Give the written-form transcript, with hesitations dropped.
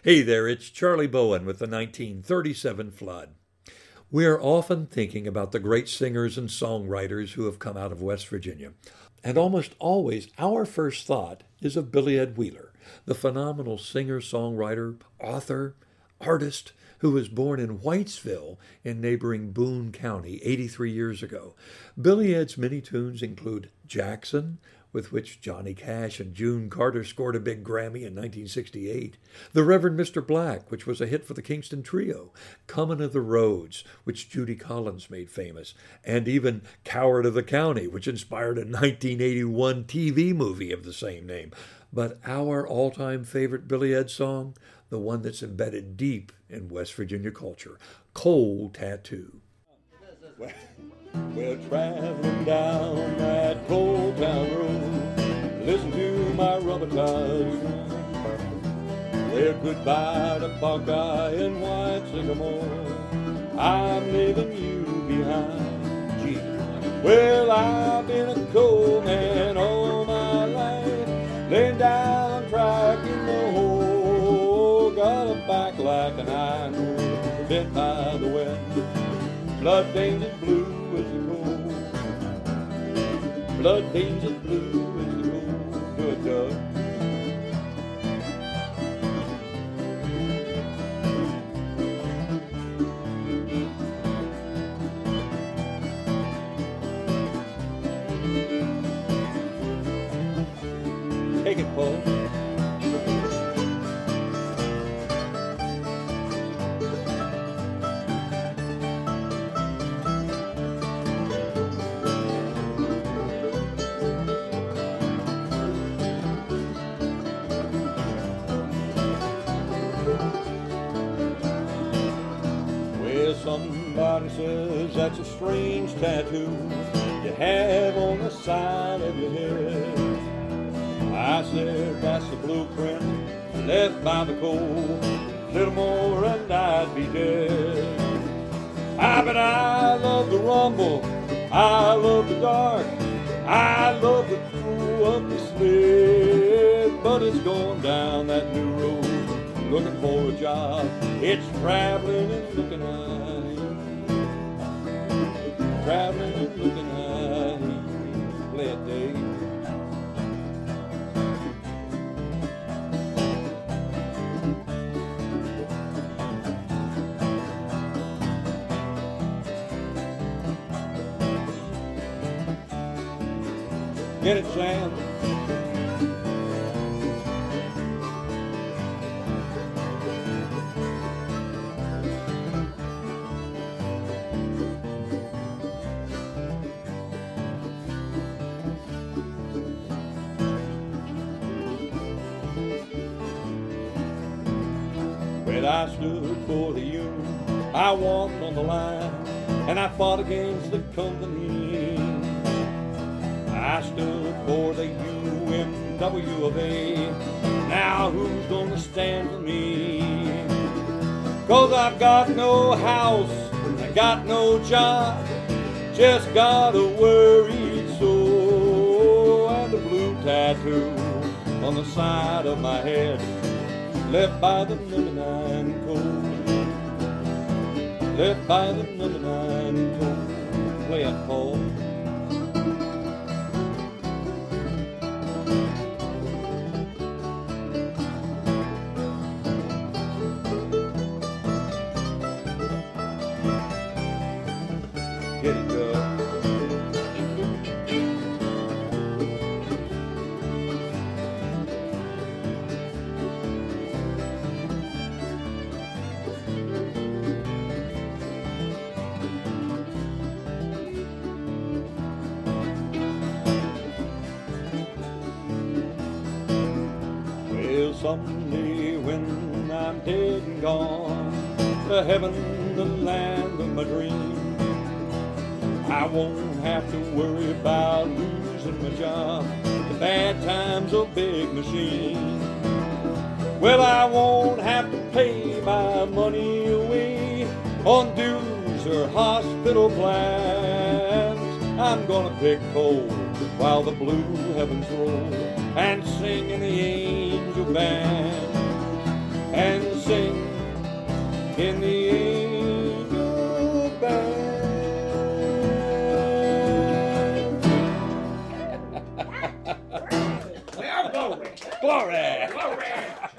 Hey there, it's Charlie Bowen with the 1937 flood. We're often thinking about the great singers and songwriters who have come out of West Virginia. And almost always our first thought is of Billy Ed Wheeler, the phenomenal singer, songwriter, author, artist who was born in Whitesville in neighboring Boone County 83 years ago. Billy Ed's many tunes include Jackson, with which Johnny Cash and June Carter scored a big Grammy in 1968, The Reverend Mr. Black, which was a hit for the Kingston Trio, Comin' of the Roads, which Judy Collins made famous, and even Coward of the County, which inspired a 1981 TV movie of the same name. But our all-time favorite Billy Ed song, the one that's embedded deep in West Virginia culture, Cold Tattoo. We're traveling down that Cold Town Road, listen to my rubber tires. Well, goodbye to Buckeye and White Sycamore, I'm leaving you behind. Gee. Well, I've been a coal man all my life, laying down track in the hole, got a back like an iron, bent by the wet, blood stains as blue as the cold, blood stains as blue as the cold. Do it, Doug. Take it, Paul. Somebody says that's a strange tattoo you have on the side of your head. I said that's the blueprint left by the cold, little more and I'd be dead. But I love the rumble, I love the dark, I love the through of the sled. But it's going down that new road, looking for a job, it's traveling and looking at traveling and looking at play it, Dave. Get it, Sam. I stood for the union, I walked on the line, and I fought against the company. I stood for the UMW of A, now who's gonna stand for me? 'Cause I've got no house, I got no job, just got a worried soul, and a blue tattoo on the side of my head, left by the '99 cold, left by the '99 cold. Play it, Paul. Get it, Doug. Someday when I'm dead and gone to heaven, the land of my dreams, I won't have to worry about losing my job, the bad times a big machine. Well, I won't have to pay my money away on dues or hospital plans. I'm gonna pick coal while the blue heavens roll and sing in the angel band and in the Angel Band. Well, glory. Glory. Glory.